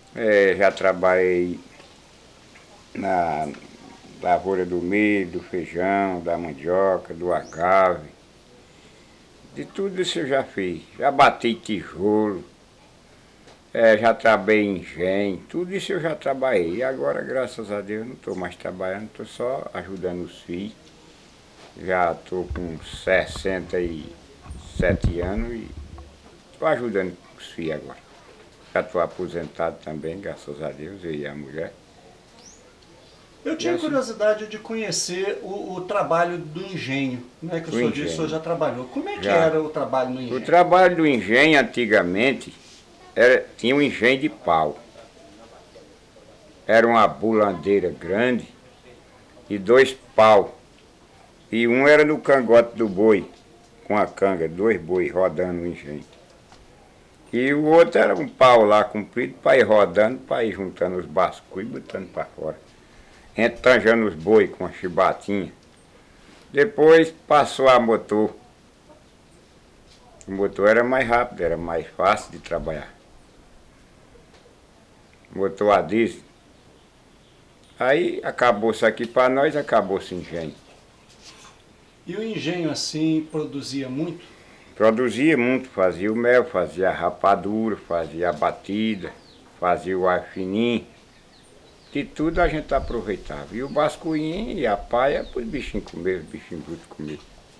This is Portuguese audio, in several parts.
Já trabalhei na lavoura do milho, do feijão, da mandioca, do agave. De tudo isso eu já fiz. Já bati tijolo, já trabalhei em engenho, tudo isso eu já trabalhei. E agora, graças a Deus, não estou mais trabalhando, estou só ajudando os filhos. Já estou com 67 anos e estou ajudando os filhos agora. Já estou aposentado também, graças a Deus, eu e a mulher. Eu tinha curiosidade de conhecer o trabalho do engenho, né, que o senhor disse que o senhor já trabalhou. Como é que Já. era o trabalho no O engenho? trabalho do engenho antigamente tinha um engenho de pau. Era uma bulandeira grande e dois pau. E um era no cangote do boi, com a canga, dois bois rodando o engenho. E o outro era um pau lá comprido para ir rodando, para ir juntando os basculhos e botando para fora. Entranjando os bois com a chibatinha. Depois passou a motor. O motor era mais rápido, era mais fácil de trabalhar. Motor a diesel. Aí acabou isso aqui para nós, acabou esse engenho. E o engenho assim produzia muito? Produzia muito, fazia o mel, fazia a rapadura, fazia a batida, fazia o ar fininho. De tudo a gente aproveitava. E o bascuinho e a paia para os bichinhos comer, os bichinhos brutos comer.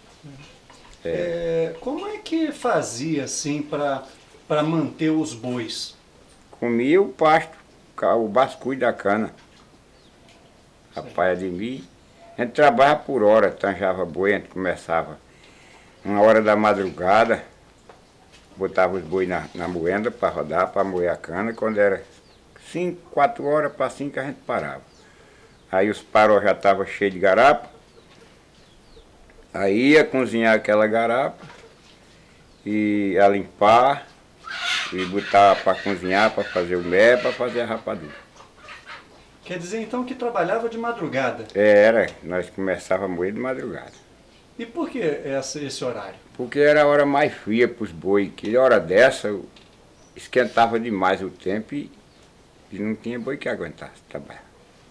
Como é que fazia assim para manter os bois? Comia o pasto, o basculho da cana, a paia de milho. A gente trabalhava por hora, tanjava boi, a gente começava 1 hora da madrugada, botava os boi na moenda para rodar, para moer a cana. Quando era 5, 4 horas para 5 a gente parava. Aí os paró já estavam cheios de garapa. Aí ia cozinhar aquela garapa, e a limpar, e botar para cozinhar, para fazer o mel, para fazer a rapadura. Quer dizer então que trabalhava de madrugada. Nós começávamos a moer de madrugada. E por que esse horário? Porque era a hora mais fria para os boi, que hora dessa esquentava demais o tempo e não tinha boi que aguentasse trabalhar.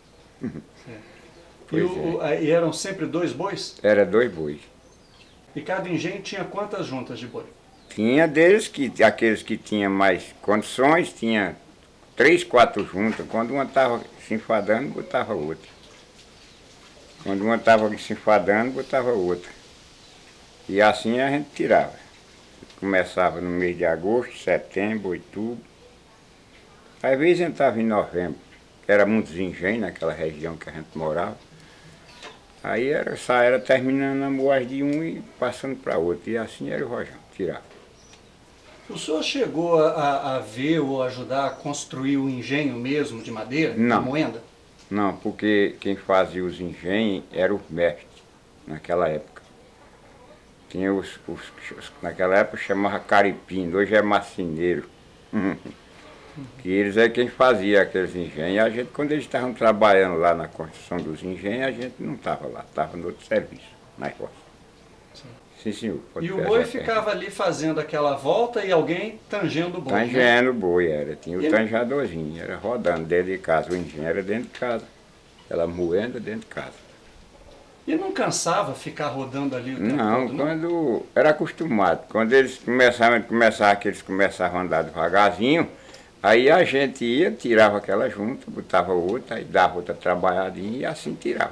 E eram sempre dois bois? Era dois bois. E cada engenho tinha quantas juntas de boi? Tinha aqueles que tinham mais condições, tinha 3, 4 juntas. Quando uma estava se enfadando, botava outra. Quando uma estava se enfadando, botava outra. E assim a gente tirava. Começava no mês de agosto, setembro, outubro. Às vezes entrava em novembro, que era muitos engenhos naquela região que a gente morava. Aí era terminando a moagem de um e passando para outro. E assim era o rojão, tirava. O senhor chegou a ver ou ajudar a construir o engenho mesmo de madeira, de Não, moenda? não, porque quem fazia os engenhos era o mestre, naquela época. Tinha naquela época chamava caripim, hoje é marceneiro. Que eles é quem fazia aqueles engenhos. E a gente, quando eles estavam trabalhando lá na construção dos engenhos, a gente não estava lá, estava no outro serviço, na roça. Sim, senhor. E o boi ficava ali fazendo aquela volta e alguém tangendo o boi, Tangendo o boi, tinha o E- tanjadorzinho, era rodando dentro de casa. O engenho era dentro de casa. Ela moendo dentro de casa. E não cansava ficar rodando ali o tempo Não, todo, não? quando era acostumado. Quando eles começavam a andar devagarzinho, aí a gente ia, tirava aquela junta, botava outra, aí dava outra trabalhadinha e assim tirava.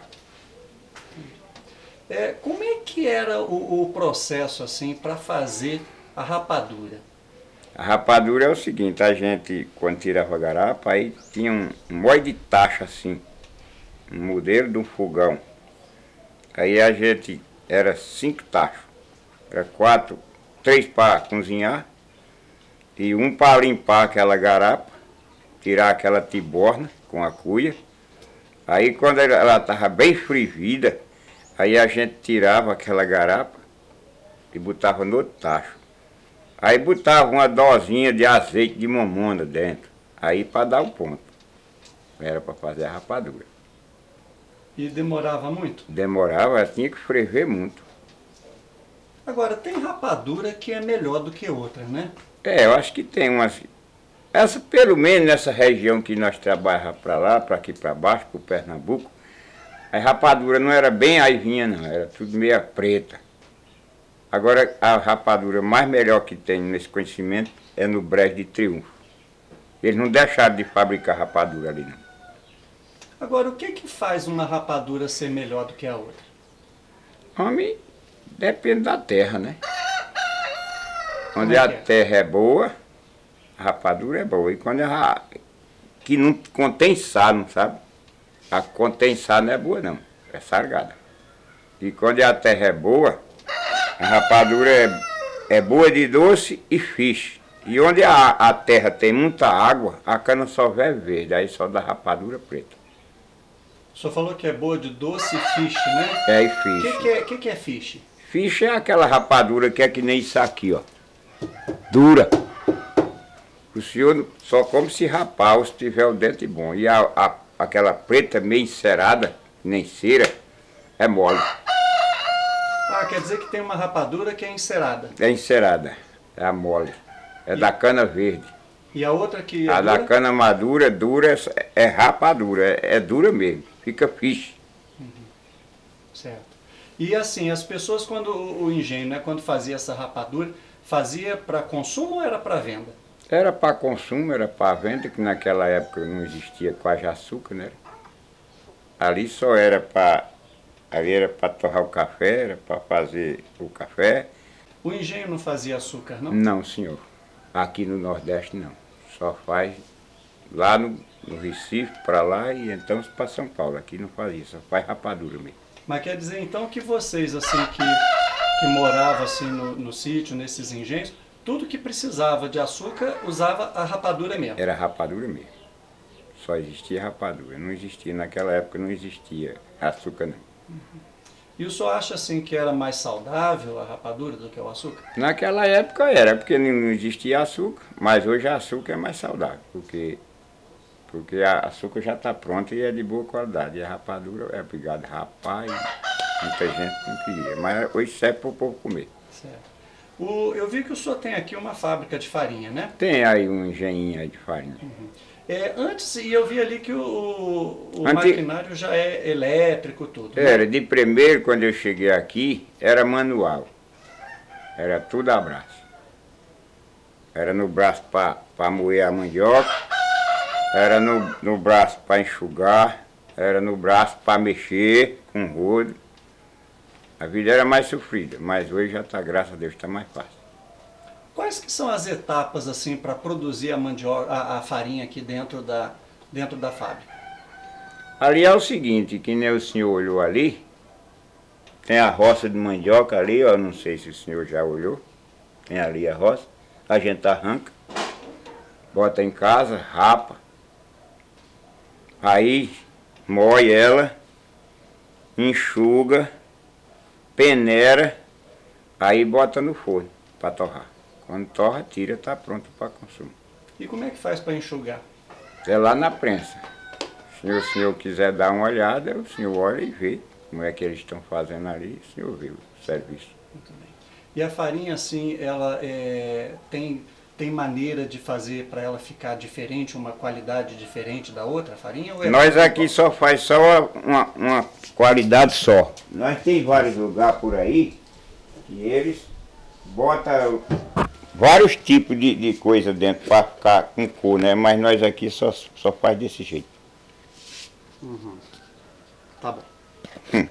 Como é que era o processo assim para fazer a rapadura? A rapadura é o seguinte, a gente, quando tirava a garapa, aí tinha um molho de taxa assim, um modelo de um fogão. Aí a gente, era 5 tachos, era 4, 3 para cozinhar e um para limpar aquela garapa, tirar aquela tiborna com a cuia. Aí quando ela estava bem fervida, aí a gente tirava aquela garapa e botava no outro tacho. Aí botava uma dosinha de azeite de mamona dentro, aí para dar o ponto. Era para fazer a rapadura. E demorava muito? Demorava, tinha que ferver muito. Agora, tem rapadura que é melhor do que outra, né? Eu acho que tem umas. Pelo menos nessa região que nós trabalhávamos para lá, para aqui para baixo, para o Pernambuco, a rapadura não era bem aivinha não, era tudo meia preta. Agora a rapadura mais melhor que tem nesse conhecimento é no Brejo de Triunfo. Eles não deixaram de fabricar rapadura ali não. Agora, o que que faz uma rapadura ser melhor do que a outra? Homem, depende da terra, né? Onde a terra é boa, a rapadura é boa. E quando que não contém sal, não sabe? A que contém sal não é boa não, é salgada. E quando a terra é boa, a rapadura é boa de doce e fixe. E onde a terra tem muita água, a cana só vê verde, aí só dá rapadura preta. O senhor falou que é boa de doce e fiche, né? É, e fiche. O que é fiche? Fiche é aquela rapadura que é que nem isso aqui, ó. Dura. O senhor só come se rapar ou se tiver o dente bom. E aquela preta meio encerada, nem cera, é mole. Ah, quer dizer que tem uma rapadura que é encerada. É encerada, é a mole. É da cana verde. E a outra que é a dura? Da cana madura, dura, é rapadura, é dura mesmo. Fica fixe. Certo. E assim, as pessoas quando o engenho, né, quando fazia essa rapadura, fazia para consumo ou era para venda? Era para consumo, era para venda, que naquela época não existia quase açúcar, né? Ali só era para... Ali era para torrar o café, era para fazer o café. O engenho não fazia açúcar, não? Não, senhor. Aqui no Nordeste não. Só faz lá no Recife, para lá, e então para São Paulo. Aqui não faz isso, só faz rapadura mesmo. Mas quer dizer então que vocês, assim, que moravam assim no sítio, nesses engenhos, tudo que precisava de açúcar usava a rapadura mesmo? Era rapadura mesmo. Só existia rapadura. Não existia, naquela época não existia açúcar não. E o senhor acha assim que era mais saudável a rapadura do que o açúcar? Naquela época era, porque não existia açúcar, mas hoje a açúcar é mais saudável, porque a açúcar já está pronta e é de boa qualidade. E a rapadura é obrigado a rapar e muita gente não queria, mas hoje serve para o povo comer. Certo. Eu vi que o senhor tem aqui uma fábrica de farinha, né? Tem aí um engenhinho aí de farinha. Uhum. Antes, e eu vi ali que o maquinário já é elétrico, tudo. Né? Era, de primeiro, quando eu cheguei aqui, era manual. Era tudo a braço. Era no braço para moer a mandioca, era no braço para enxugar, era no braço para mexer com rodo. A vida era mais sofrida, mas hoje já está, graças a Deus, está mais fácil. Quais que são as etapas assim para produzir a mandioca, a farinha aqui dentro da fábrica? Ali é o seguinte, que nem o senhor olhou ali, tem a roça de mandioca ali, ó, não sei se o senhor já olhou, tem ali a roça, a gente arranca, bota em casa, rapa, aí moe ela, enxuga, peneira, aí bota no forno para torrar. Quando torra, tira, está pronto para consumo. E como é que faz para enxugar? É lá na prensa. Se o senhor quiser dar uma olhada, o senhor olha e vê como é que eles estão fazendo ali, o senhor vê o serviço. Muito bem. E a farinha, assim, ela tem maneira de fazer para ela ficar diferente, uma qualidade diferente da outra farinha? Ou nós aqui só faz só uma qualidade só. Nós tem vários lugares por aí que eles botam vários tipos de coisa dentro para ficar com cor, né? Mas nós aqui só faz desse jeito. Uhum. Tá bom.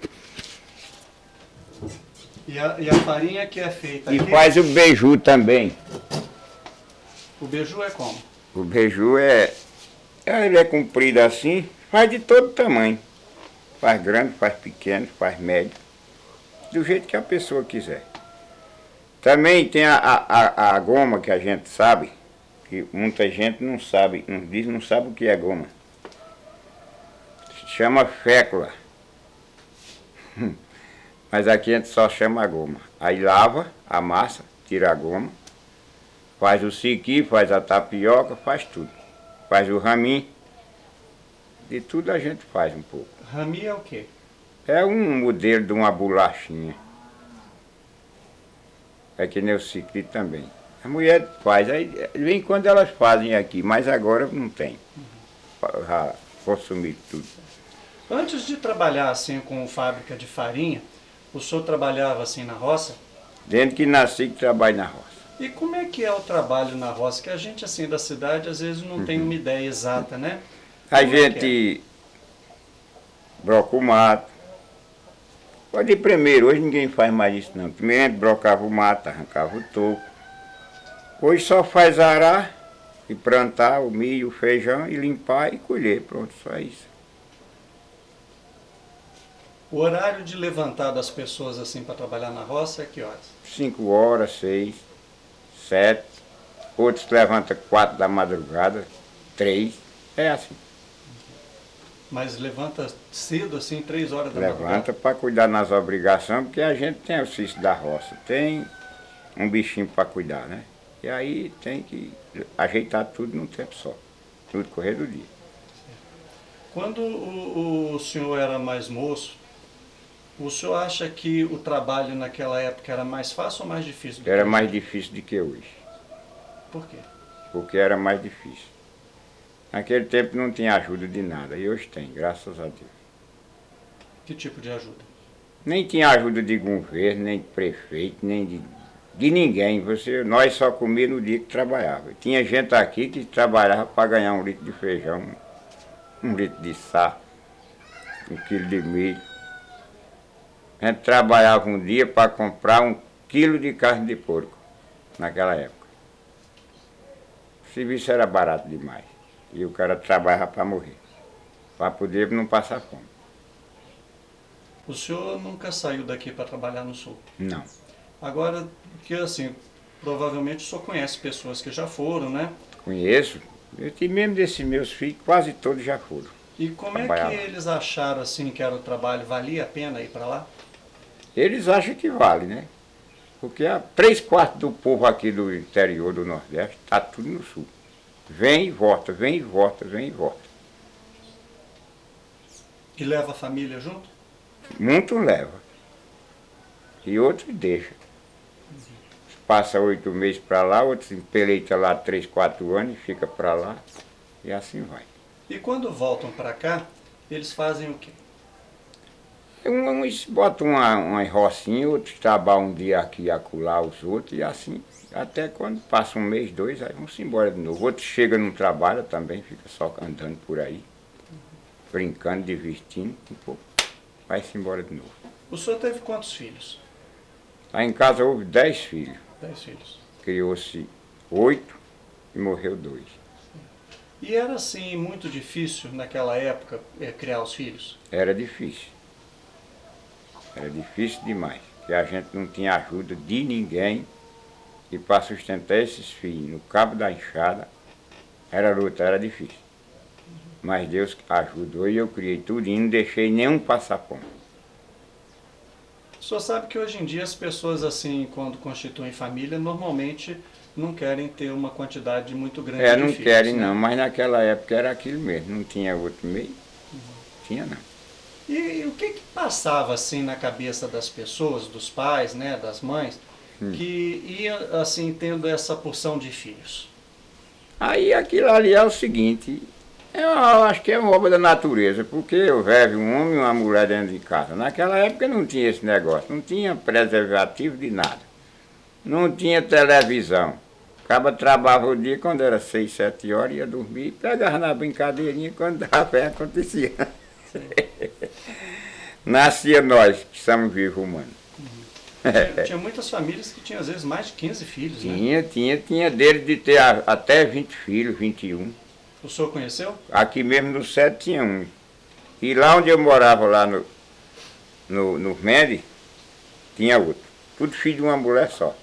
E a farinha que é feita aqui... E faz o beiju também. O beiju é como? O beiju ele é comprido assim, faz de todo tamanho. Faz grande, faz pequeno, faz médio. Do jeito que a pessoa quiser. Também tem a goma que a gente sabe, que muita gente não sabe, não sabe o que é goma. Se chama fécula. Mas aqui a gente só chama goma. Aí lava a massa, tira a goma, faz o siqui, faz a tapioca, faz tudo. Faz o raminho. De tudo a gente faz um pouco. Raminho é o quê? É um modelo de uma bolachinha. É que nem o siqui também. A mulher faz, aí de vez em quando elas fazem aqui, mas agora não tem. Já consumiram tudo. Antes de trabalhar assim com fábrica de farinha, o senhor trabalhava assim na roça? Desde que nasci que trabalho na roça. E como é que é o trabalho na roça? Que a gente assim da cidade às vezes não tem uma ideia exata, né? A Como é que é? gente broca o mato. Pode ir primeiro, hoje ninguém faz mais isso não. Primeiro a gente brocava o mato, arrancava o toco. Hoje só faz arar e plantar o milho, o feijão e limpar e colher, pronto, só isso. O horário de levantar das pessoas assim para trabalhar na roça é que horas? 5 horas, 6, 7. Outros levantam 4 da madrugada, 3. É assim. Mas levanta cedo assim, 3 horas da Levanta madrugada? para cuidar nas obrigações, porque a gente tem o ofício da roça, tem um bichinho para cuidar, né? E aí tem que ajeitar tudo num tempo só, tudo correr do dia. Quando o senhor era mais moço, o senhor acha que o trabalho naquela época era mais fácil ou mais difícil do que Era hoje? mais difícil do que hoje, Por quê? porque era mais difícil. Naquele tempo não tinha ajuda de nada, e hoje tem, graças a Deus. Que tipo de ajuda? Nem tinha ajuda de governo, nem de prefeito, nem de ninguém. Nós só comíamos no dia que trabalhava. Tinha gente aqui que trabalhava para ganhar 1 litro de feijão, 1 litro de sal, 1 quilo de milho. A gente trabalhava um dia para comprar 1 quilo de carne de porco, naquela época. O serviço era barato demais. E o cara trabalhava para morrer, para poder não passar fome. O senhor nunca saiu daqui para trabalhar no sul. Não. Agora, que assim, provavelmente o senhor conhece pessoas que já foram, né? Conheço. E mesmo desses meus filhos, quase todos já foram. E como é que Trabalhava. eles acharam assim que era o trabalho? Valia a pena ir para lá? Eles acham que vale, né? Porque 3/4 do povo aqui do interior do Nordeste está tudo no sul. Vem e volta, vem e volta, vem e volta. E leva a família junto? Muitos leva. E outros deixa. Passa 8 meses para lá, outros empeleita lá 3, 4 anos e fica para lá. E assim vai. E quando voltam para cá, eles fazem o quê? Uns botam uma rocinha, outros trabalham um dia aqui e acolá os outros, e assim, até quando passa 1 mês, 2, aí vão-se embora de novo. Outros chegam não trabalham também, fica só andando por aí, brincando, divertindo, um pouco, vai-se embora de novo. O senhor teve quantos filhos? Lá em casa houve 10 filhos, 10 filhos. criou-se 8 e morreu 2. E era assim muito difícil naquela época criar os filhos? Era difícil demais, porque a gente não tinha ajuda de ninguém, e para sustentar esses filhos no cabo da enxada, era luta, era difícil. Mas Deus ajudou e eu criei tudo e não deixei nenhum passar fome. O senhor sabe que hoje em dia as pessoas assim, quando constituem família, normalmente não querem ter uma quantidade muito grande de Não filhos, querem né? não, mas naquela época era aquilo mesmo, não tinha outro meio, tinha não. E o que passava assim na cabeça das pessoas, dos pais, né, das mães, que ia assim tendo essa porção de filhos? Aí aquilo ali é o seguinte, eu acho que é uma obra da natureza, porque eu vejo um homem e uma mulher dentro de casa. Naquela época não tinha esse negócio, não tinha preservativo de nada, não tinha televisão. Acaba trabalhava o dia, quando era 6, 7 horas, ia dormir, pegava na brincadeirinha, quando dava fé, acontecia. Nascia nós, que somos vivos humanos. Tinha muitas famílias que tinham às vezes mais de 15 filhos, né? Tinha dele de ter até 20 filhos, 21. O senhor conheceu? Aqui mesmo no Sete tinha um. E lá onde eu morava, lá no Mendes, tinha outro. Tudo filho de uma mulher só.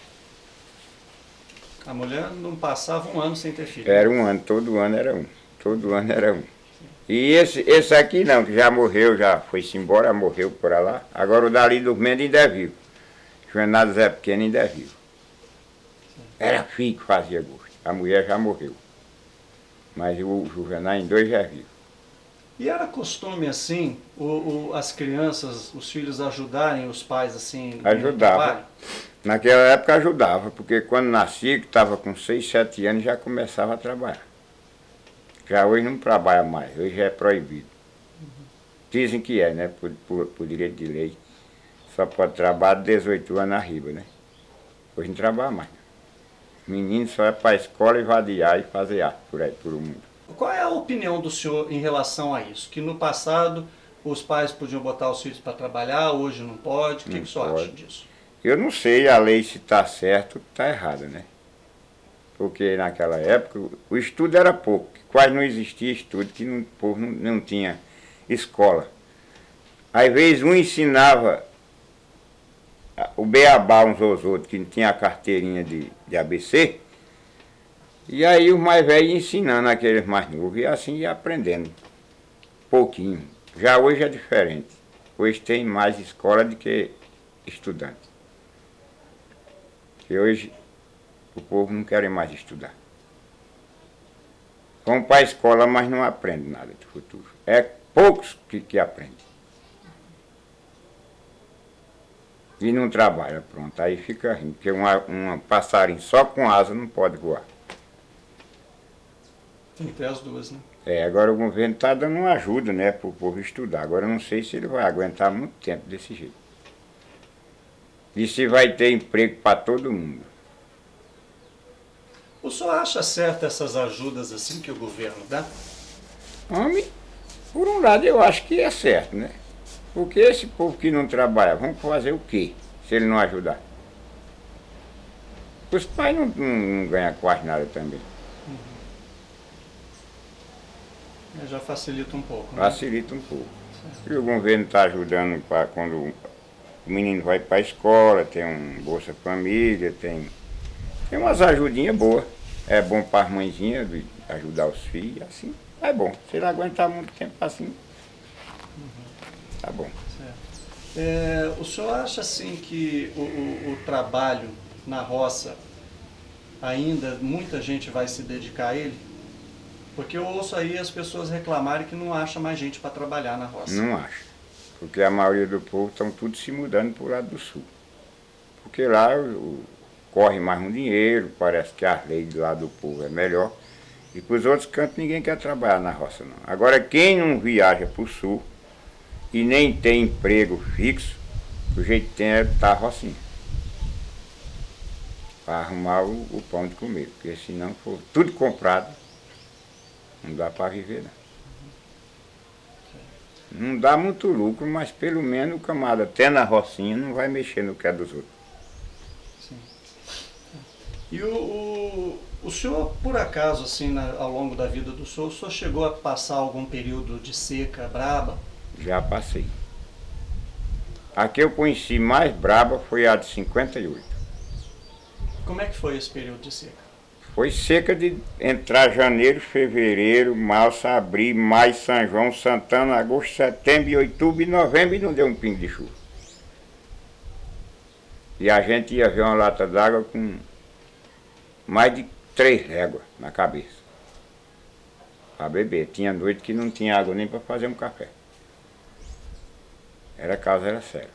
A mulher não passava um ano sem ter filho. Era um ano, todo ano era um. Todo ano era um. E esse aqui não, que já morreu, já foi-se embora, morreu por lá. Agora o dali do Mendes ainda é vivo. Juvenal Zé Pequeno ainda é vivo. Era filho que fazia gosto. A mulher já morreu. Mas o Juvenal em 2 já é vivo. E era costume assim, as crianças, os filhos ajudarem os pais assim no Ajudava. trabalho? Naquela época ajudava, porque quando nasci, que estava com 6, 7 anos, já começava a trabalhar. Já hoje não trabalha mais, hoje é proibido. Dizem que é, né? Por direito de lei. Só pode trabalhar de 18 anos arriba, né? Hoje não trabalha mais. Menino só é para a escola e vadiar e fazer arte por aí, por o mundo. Qual é a opinião do senhor em relação a isso? Que no passado os pais podiam botar os filhos para trabalhar, hoje não pode. O que, Não que o senhor acha pode. disso? Eu não sei a lei se está certo ou está errada, né? Porque naquela época o estudo era pouco, quase não existia estudo, que o povo não tinha escola. Às vezes um ensinava o beabá uns aos outros, que não tinha a carteirinha de ABC, e aí os mais velhos ensinando aqueles mais novos, e assim ia aprendendo, pouquinho. Já hoje é diferente. Hoje tem mais escola do que estudante. E hoje o povo não quer mais estudar. Vão para a escola, mas não aprendem nada do futuro. É poucos que aprendem. E não trabalha, pronto. Aí fica rindo, porque um passarinho só com asa não pode voar. Tem que ter as duas, né? Agora o governo está dando uma ajuda, né, para o povo estudar. Agora eu não sei se ele vai aguentar muito tempo desse jeito. E se vai ter emprego para todo mundo. O senhor acha certo essas ajudas assim que o governo dá? Homem, por um lado eu acho que é certo, né? Porque esse povo que não trabalha, vamos fazer o quê se ele não ajudar? Os pais não ganham quase nada também. Já facilita um pouco, né? Facilita um pouco. E o governo está ajudando para quando o menino vai para a escola, tem um Bolsa Família, tem umas ajudinhas boas. É bom para as mãezinhas ajudar os filhos, assim. É bom. Se ele aguentar muito tempo assim, tá bom. O senhor acha assim que o trabalho na roça ainda muita gente vai se dedicar a ele? Porque eu ouço aí as pessoas reclamarem que não acha mais gente para trabalhar na roça. Não acho. Porque a maioria do povo estão tudo se mudando para o lado do sul. Porque lá corre mais um dinheiro, parece que a lei de lá do povo é melhor. E para os outros cantos ninguém quer trabalhar na roça não. Agora quem não viaja para o sul e nem tem emprego fixo, o jeito que tem é estar rocinha. Para arrumar o pão de comer. Porque senão for tudo comprado, não dá para viver não. Não dá muito lucro, mas pelo menos o camarada até na rocinha não vai mexer no que é dos outros. Sim. E o senhor, por acaso, assim, ao longo da vida do senhor, o senhor chegou a passar algum período de seca braba? Já passei. A que eu conheci mais braba foi a de 58. Como é que foi esse período de seca? Foi seca de entrar janeiro, fevereiro, março, abril, maio, São João, Santana, agosto, setembro, outubro e novembro e não deu um pingo de chuva. E a gente ia ver uma lata d'água com mais de 3 réguas na cabeça. Para beber. Tinha noite que não tinha água nem para fazer um café. A causa era séria.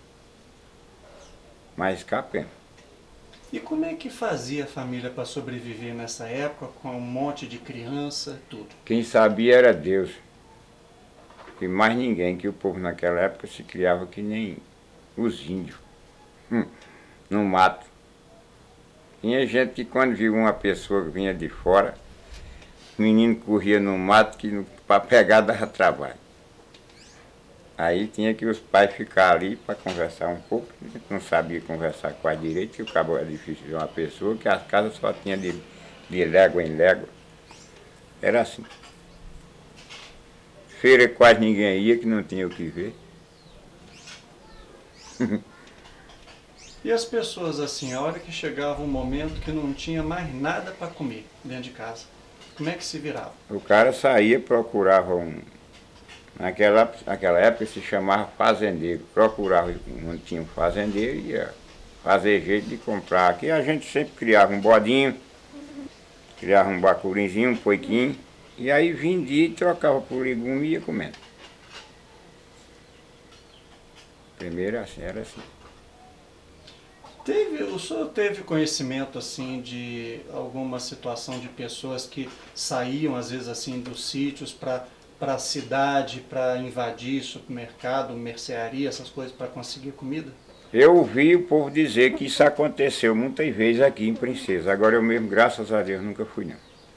Mas capemos. E como é que fazia a família para sobreviver nessa época, com um monte de criança e tudo? Quem sabia era Deus. E mais ninguém, que o povo naquela época se criava que nem os índios. No mato. Tinha gente que quando viu uma pessoa que vinha de fora, o menino corria no mato que para pegar dava trabalho. Aí tinha que os pais ficar ali para conversar um pouco. A gente não sabia conversar quase direito, que o cabo era difícil de uma pessoa, que as casas só tinha de légua em légua. Era assim. Feira quase ninguém ia, que não tinha o que ver. E as pessoas assim, a hora que chegava um momento que não tinha mais nada para comer dentro de casa, como é que se virava? O cara saía, procurava naquela época se chamava fazendeiro. Procurava onde tinha um fazendeiro e ia fazer jeito de comprar. Aqui a gente sempre criava um bodinho, criava um bacurinzinho, um poiquinho, e aí vendia e trocava por legume e ia comendo. Primeiro assim, era assim. O senhor teve conhecimento assim de alguma situação de pessoas que saíam às vezes assim dos sítios para a cidade, para invadir supermercado, mercearia, essas coisas para conseguir comida? Eu ouvi o povo dizer que isso aconteceu muitas vezes aqui em Princesa. Agora eu mesmo, graças a Deus, nunca fui não.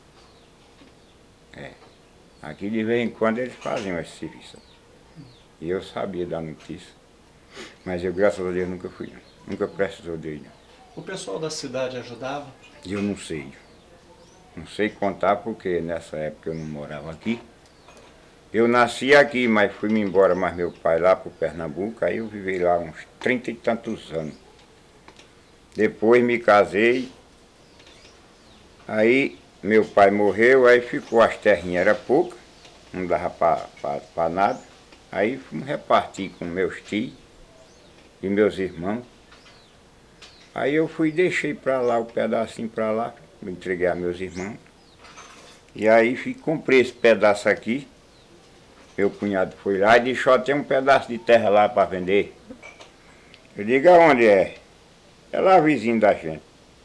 Aqui de vez em quando eles faziam esse serviço. E eu sabia da notícia. Mas eu, graças a Deus, nunca fui não. Nunca precisou dele não. O pessoal da cidade ajudava? E eu não sei. Não sei contar porque nessa época eu não morava aqui. Eu nasci aqui, mas fui-me embora mais meu pai lá para o Pernambuco. Aí eu vivi lá uns 30 e tantos anos. Depois me casei. Aí meu pai morreu, aí ficou, as terrinhas eram poucas, não dava para nada. Aí fomos repartir com meus tios e meus irmãos. Aí eu fui e deixei para lá o pedacinho para lá, me entreguei a meus irmãos. E aí comprei esse pedaço aqui. Meu cunhado foi lá e deixou até um pedaço de terra lá para vender. Eu digo, aonde é? É lá vizinho da gente.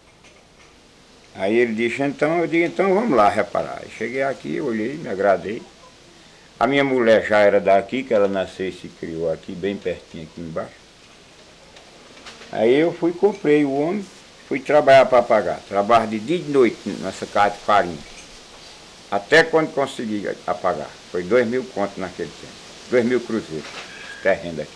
Aí ele disse, então, eu digo, então vamos lá reparar. Aí cheguei aqui, olhei, me agradei. A minha mulher já era daqui, que ela nasceu e se criou aqui, bem pertinho aqui embaixo. Aí eu fui, comprei o homem, fui trabalhar para pagar. Trabalho de dia e de noite nessa casa de farinha. Até quando consegui apagar. Foi 2.000 contos naquele tempo. 2.000 cruzeiros, terreno daqui.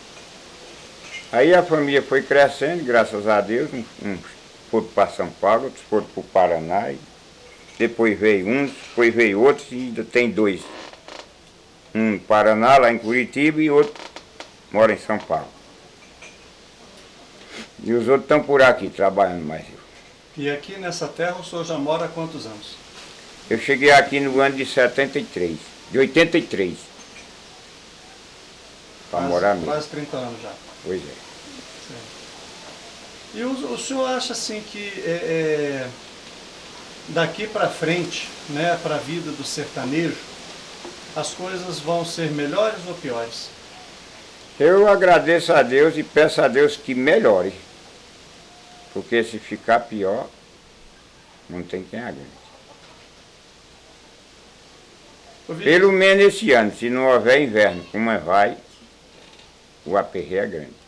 Aí a família foi crescendo, graças a Deus. Uns foram para São Paulo, outros foram para o Paraná. Depois veio uns, depois veio outros e ainda tem dois. Um no Paraná, lá em Curitiba, e outro mora em São Paulo. E os outros estão por aqui, trabalhando mais eu. E aqui nessa terra o senhor já mora há quantos anos? Eu cheguei aqui no ano de 73, de 83. Para morar mesmo. Quase 30 anos já. Pois é. E o senhor acha assim que daqui para frente, né, para a vida do sertanejo, as coisas vão ser melhores ou piores? Eu agradeço a Deus e peço a Deus que melhore. Porque se ficar pior, não tem quem aguente. Pelo menos esse ano, se não houver inverno, como vai, o aperreio é grande.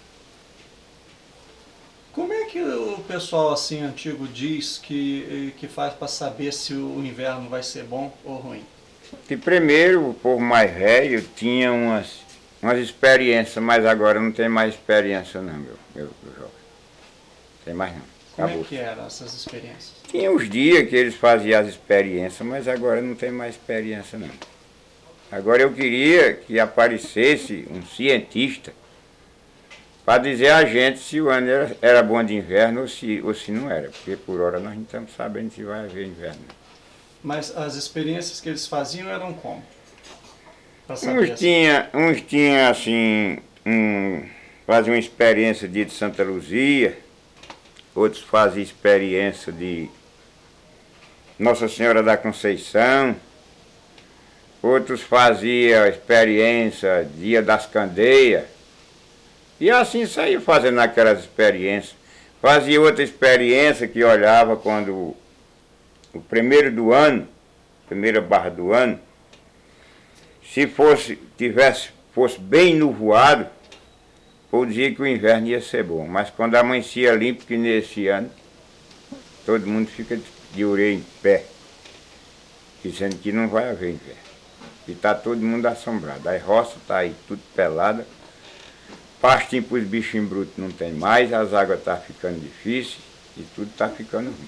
Como é que o pessoal assim antigo diz que faz para saber se o inverno vai ser bom ou ruim? Que primeiro o povo mais velho tinha umas experiências, mas agora não tem mais experiência não, meu jovem. Tem mais não. Como Acabou. é que eram essas experiências? Tinha os dias que eles faziam as experiências, mas agora não tem mais experiência não. Agora eu queria que aparecesse um cientista para dizer a gente se o ano era bom de inverno ou se não era, porque por hora nós não estamos sabendo se vai haver inverno. Mas as experiências que eles faziam eram como? Pra saber Uns tinha assim, faziam uma experiência de Santa Luzia, outros faziam experiência de Nossa Senhora da Conceição, outros faziam experiência Dia das Candeias, e assim saiu fazendo aquelas experiências. Fazia outra experiência que olhava quando o primeiro do ano, primeira barra do ano, se fosse bem nuvoado, ou dizia que o inverno ia ser bom. Mas quando amanhecia limpo, que nesse ano, todo mundo fica de orelha em pé, dizendo que não vai haver inverno. E está todo mundo assombrado. A roça está aí tudo pelada, pastinho para os bichinhos brutos não tem mais, as águas estão ficando difíceis e tudo está ficando ruim.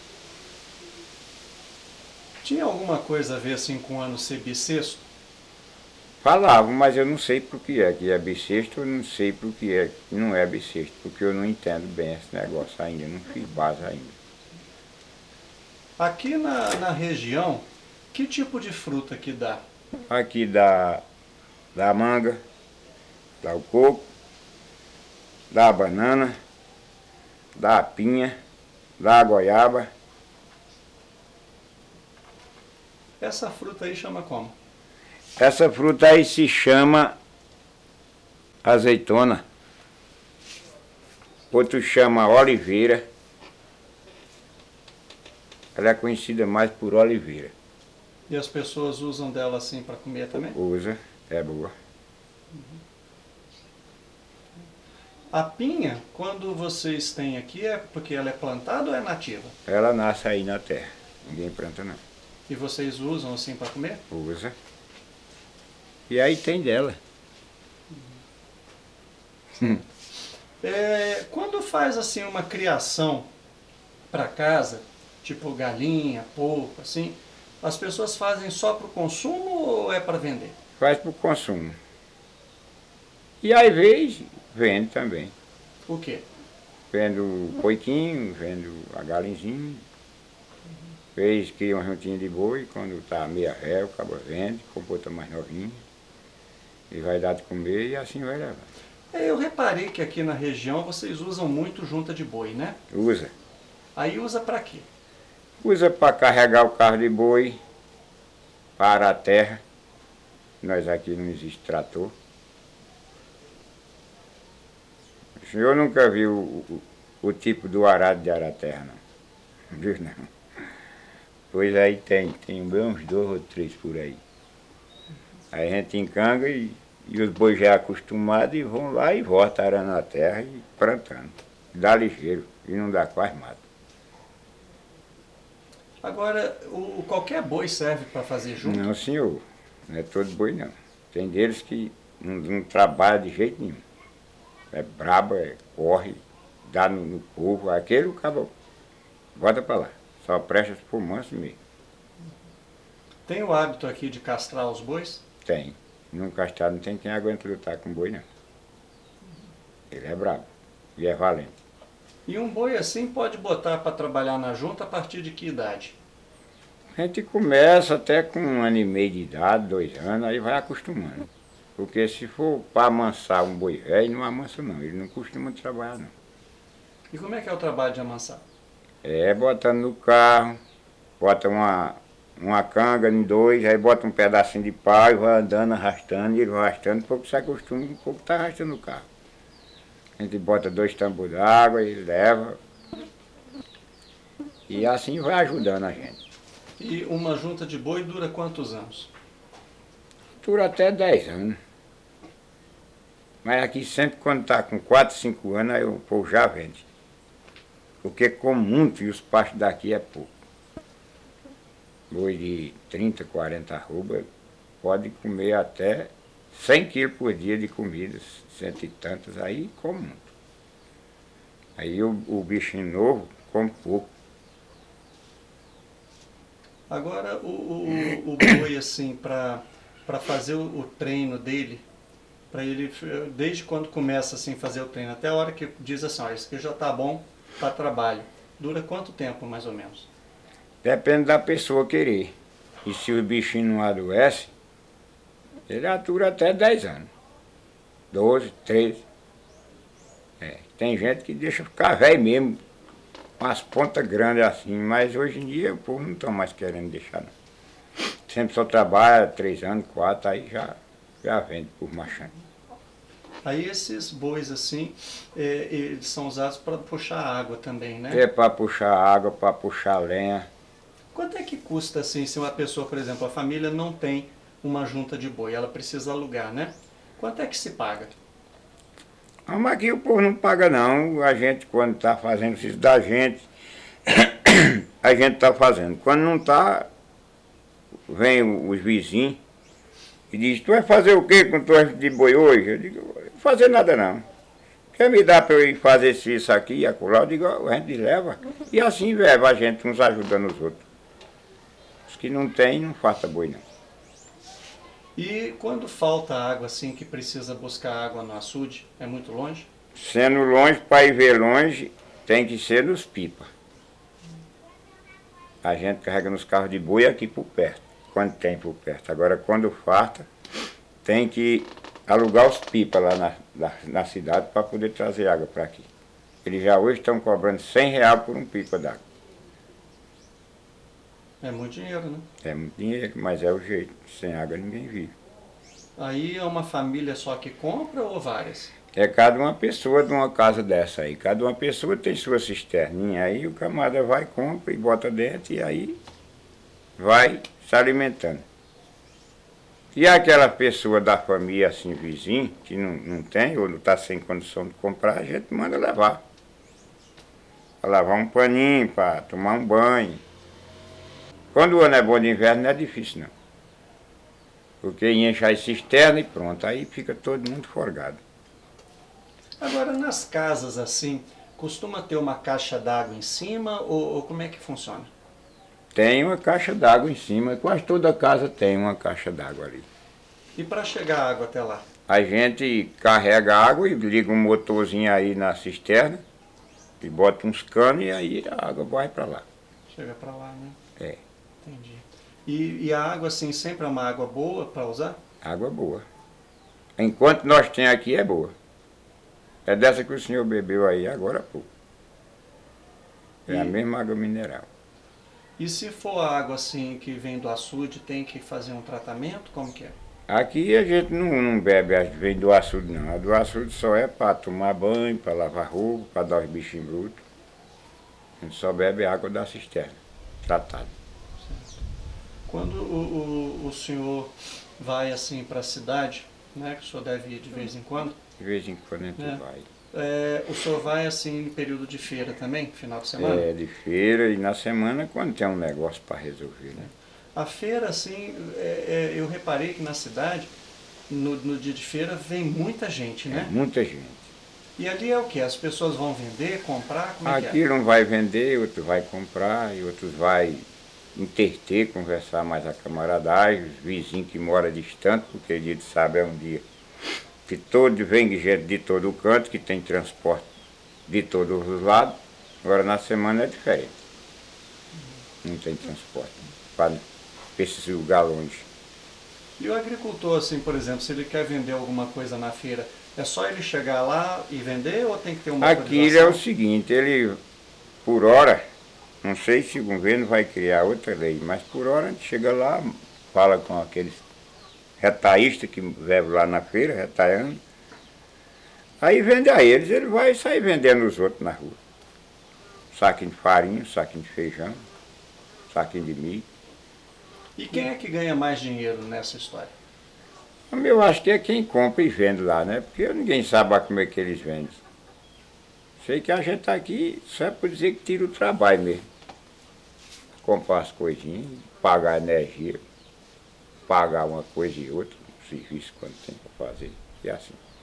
Tinha alguma coisa a ver assim com o ano ser bissexto? Falavam, mas eu não sei por que é bissexto, eu não sei por que não é bissexto, porque eu não entendo bem esse negócio ainda, não fiz base ainda. Aqui na região, que tipo de fruta que dá? Aqui dá manga, dá o coco, dá a banana, dá a pinha, dá a goiaba. Essa fruta aí chama como? Essa fruta aí se chama azeitona. outro chama Oliveira. Ela é conhecida mais por Oliveira. E as pessoas usam dela assim para comer também? Usa, é boa. A pinha, quando vocês têm aqui, é porque ela é plantada ou é nativa? Ela nasce aí na terra, ninguém planta não. E vocês usam assim para comer? Usa. E aí tem dela. Quando faz assim uma criação para casa, tipo galinha, porco, assim, as pessoas fazem só para o consumo ou é para vender? Faz para o consumo. E às vezes vende também. O quê? Vendo o porquinho, vendo a galinzinha. Às vezes cria uma juntinha de boi, quando está meia réu, acaba vende, compra outra mais novinha. E vai dar de comer e assim vai levar. Eu reparei que aqui na região vocês usam muito junta de boi, né? Usa. Aí usa para quê? Usa para carregar o carro de boi para a terra. Nós aqui não existe trator. O senhor nunca viu o tipo do arado de arar terra, não? Viu, não? Pois aí tem bem uns 2 ou 3 por aí. Aí a gente encanga e os bois já acostumados e vão lá e voltam arando a terra e plantando. Dá ligeiro e não dá quase mato. Agora, qualquer boi serve para fazer junto? Não, senhor. Não é todo boi, não. Tem deles que não trabalha de jeito nenhum. É brabo, corre, dá no povo. Aquele o cabo bota para lá. Só presta por manso mesmo. Tem o hábito aqui de castrar os bois? Tem. Num castrado não tem quem aguenta lutar com boi, não. Ele é brabo e é valente. E um boi assim pode botar para trabalhar na junta a partir de que idade? A gente começa até com 1 ano e meio de idade, 2 anos, aí vai acostumando. Porque se for para amansar um boi velho, não amansa não. Ele não costuma trabalhar, não. E como é que é o trabalho de amansar? É botando no carro, bota uma canga em 2, aí bota um pedacinho de pau e vai andando, arrastando, e ele vai arrastando, um pouco se acostuma, um pouco está arrastando o carro. A gente bota 2 tambos d'água e leva. E assim vai ajudando a gente. E uma junta de boi dura quantos anos? Dura até 10 anos. Mas aqui sempre quando está com 4, 5 anos, aí o povo já vende. Porque come muito e os pastos daqui é pouco. Boi de 30, 40 arroba pode comer até 100 quilos por dia de comida, 100 e tantas, aí come muito. Aí o bichinho novo come pouco. Agora o boi assim, para fazer o treino dele, para ele, desde quando começa assim fazer o treino, até a hora que diz assim, ó, isso aqui já está bom para trabalho, dura quanto tempo mais ou menos? Depende da pessoa querer. E se o bichinho não adoece, ele dura até 10 anos. 12, 13. Tem gente que deixa ficar velho mesmo, com as pontas grandes assim, mas hoje em dia o povo não está mais querendo deixar não. Sempre só trabalha 3 anos, 4, aí já vende por machão. Aí esses bois assim, eles são usados para puxar água também, né? É para puxar água, para puxar lenha. Quanto é que custa assim, se uma pessoa, por exemplo, a família não tem uma junta de boi, ela precisa alugar, né? Quanto é que se paga? Mas aqui o povo não paga não, a gente quando está fazendo isso da gente, a gente está fazendo. Quando não está, vem os vizinhos e diz, tu vai fazer o que com tua de boi hoje? Eu digo, não vou fazer nada não. Quer me dar para eu ir fazer isso aqui e acolá? Eu digo, a gente leva. E assim leva a gente uns ajudando os outros. Os que não tem, não faça boi não. E quando falta água assim, que precisa buscar água no açude, é muito longe? Sendo longe, para ir ver longe, tem que ser nos pipas. A gente carrega nos carros de boi aqui por perto, quando tem por perto. Agora, quando farta, tem que alugar os pipas lá na cidade para poder trazer água para aqui. Eles já hoje estão cobrando R$ 100 por um pipa d'água. É muito dinheiro, né? É muito dinheiro, mas é o jeito. Sem água ninguém vive. Aí é uma família só que compra ou várias? É cada uma pessoa de uma casa dessa aí. Cada uma pessoa tem sua cisterninha. Aí o camarada vai, compra e bota dentro e aí vai se alimentando. E aquela pessoa da família assim, vizinho, que não tem ou não está sem condição de comprar, a gente manda levar. Para lavar um paninho, para tomar um banho. Quando o ano é bom de inverno não é difícil não. Porque enche as cisternas e pronto, aí fica todo mundo forgado. Agora, nas casas assim, costuma ter uma caixa d'água em cima ou como é que funciona? Tem uma caixa d'água em cima, quase toda casa tem uma caixa d'água ali. E para chegar a água até lá? A gente carrega água e liga um motorzinho aí na cisterna e bota uns canos e aí a água vai para lá. Chega para lá, né? É, Entendi. E a água assim sempre é uma água boa para usar? água boa. Enquanto nós tem aqui é boa. É dessa que o senhor bebeu aí agora há pouco. É a E, mesma água mineral. e se for água assim que vem do açude, tem que fazer um tratamento? Como que é? Aqui a gente não bebe as vem do açude não. A do açude só é para tomar banho, para lavar roupa, para dar os bichinhos brutos. A gente só bebe água da cisterna, tratada. Quando o senhor vai assim para a cidade, né, que o senhor deve ir de vez em quando, De vez em quando a gente né, vai. o senhor vai assim em período de feira também, final de semana? É, de feira e na semana quando tem um negócio para resolver, né? A feira, assim, eu reparei que na cidade, no dia de feira, vem muita gente, É né? muita gente. E ali é o que? As pessoas vão vender, comprar, como é que é? Aqui um vai vender, outro vai comprar e outros vai interter, conversar mais a camaradagem, os vizinhos que moram distante, porque dia de sábado é um dia que vem gente de todo o canto, que tem transporte de todos os lados. Agora na semana é diferente. Não tem transporte para esses lugares longe. E o agricultor, assim, por exemplo, se ele quer vender alguma coisa na feira, é só ele chegar lá e vender ou tem que ter uma Aqui é o autorização? seguinte, ele por hora, não sei se o governo vai criar outra lei, mas por hora a gente chega lá, fala com aqueles retaístas que levam lá na feira, retaiando, aí vende a eles, ele vai sair vendendo os outros na rua. Saquinho de farinha, saquinho de feijão, saquinho de milho. E quem é que ganha mais dinheiro nessa história? Eu acho que é quem compra e vende lá, né? Porque ninguém sabe como é que eles vendem. Sei que a gente está aqui só é por dizer que tira o trabalho mesmo. Comprar as coisinhas, pagar energia, pagar uma coisa e outra, um serviço quando tem para fazer. E assim.